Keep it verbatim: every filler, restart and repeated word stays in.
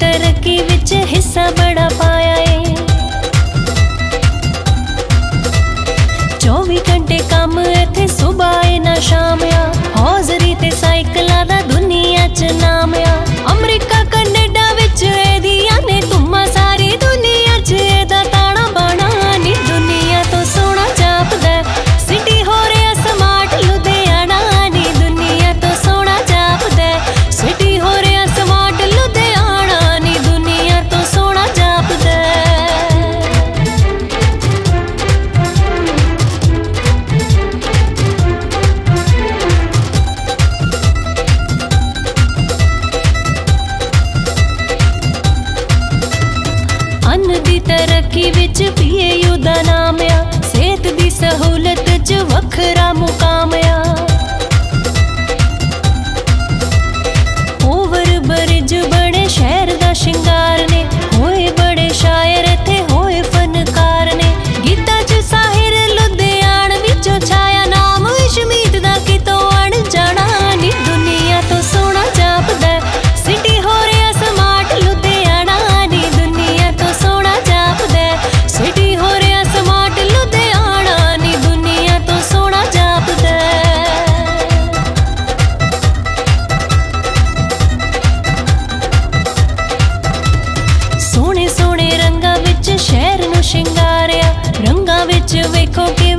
तरक्की विच हिस्सा बड़ा पाया है। चौबी घंटे काम इत्थे सुबह है ना शाम आ, हौजरी ते साइकलां दा दुनिया च नाम आ। अमरीका कनेडा विच एदियां ने तुमा सारी दुनिया च एदा ताना बाना नी। दुनिया तो सोना जापदा सिटी हो रहा स्मार्ट लुधियाना नी। दुनिया तो सोना जापदा सिटी हो रहा स्मार्ट लुधियाना नी। दुनिया तो सोना जापदा। अन्न दी तरक्की विच पीएयू दा नाम आ, सेहत दी सहूलत च वखरा मुकाम आ। ओवर ब्रिज बड़े शहर दा शिंगार ने, होए बड़े शायर इत्थे होए फनकार ने। गीता च साहिर लुधियान विचों छाया नाम इशमीत दा कितों अण जाना नी। दुनिया तो सोना जापदा सिटी हो रहा स्मार्ट लुधियाना नी। दुनिया तो सोना जापदा सिटी हो रहा स्मार्ट लुधियाना नी। दुनिया तो सोना जापदा। सोने सोने रंगां विच शहर नूं शिंगारिया, रंगां विच वेखो कि